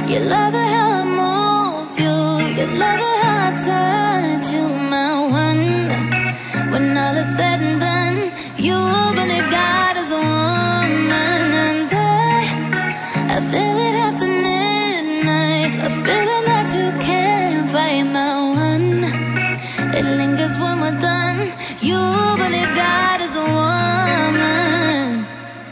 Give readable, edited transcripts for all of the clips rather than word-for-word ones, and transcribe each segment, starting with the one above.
You love it how I move you. You love it how I touch you, my one. When all is said and done, you believe God is a woman. And I feel it after midnight, a feeling that you can't fight, my one. It lingers when we're done. You believe God is a woman.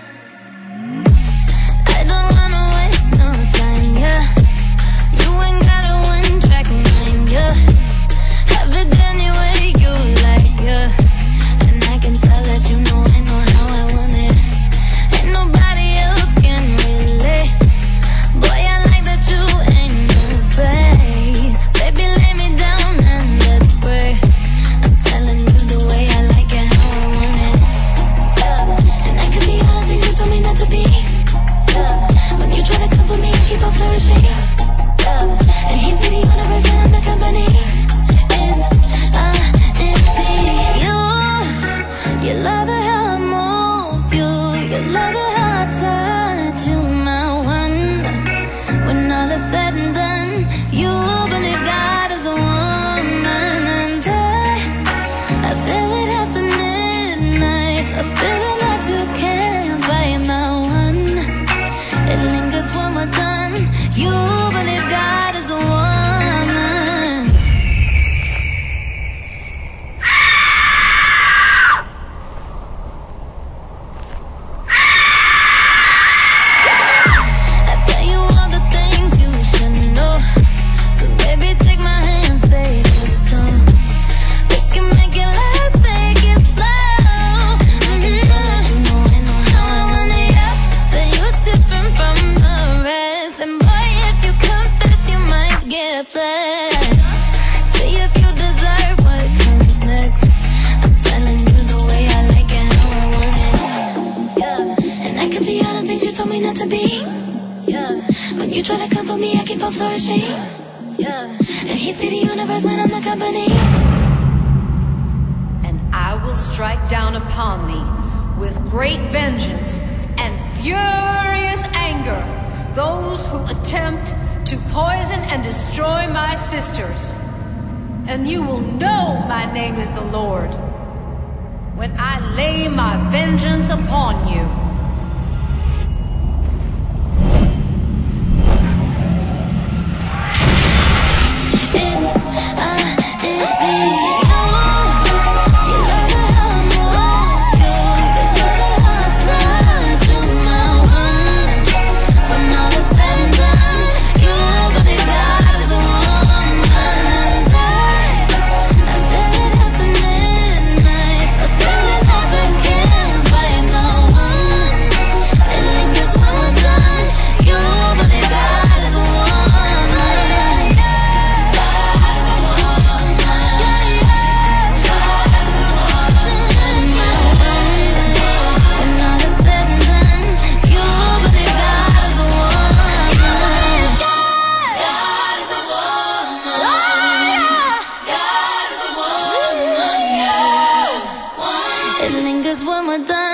I don't wanna waste no time, yeah. You ain't got a one-track mind, yeah. Have it any way you like, yeah. And I can tell that you know I know how I want it. Ain't nobody else can relate. Boy, I like that you ain't afraid. Baby, lay me down and let's pray. I'm telling you the way I like it, how I want it, yeah. And I can be all the things you told me not to be, yeah. When you try to come for me, I keep on flourishing, yeah. And he said he wanna represent on the company. You love it how I move you. You love it how I touch you, my one. When all is said and done, you believe God is a woman. And I feel it after midnight, a feeling that you can't fight, my one. It lingers when we're done. You believe God is a woman. See if you deserve what comes next. I'm telling you the way I like it, how I want it, yeah. And I can be all the things you told me not to be, yeah. When you try to come for me, I keep on flourishing, yeah. And he see the universe when I'm the company. And I will strike down upon thee with great vengeance and furious anger those who attempt to poison and destroy my sisters. And you will know my name is the Lord when I lay my vengeance upon you. It lingers when we're done.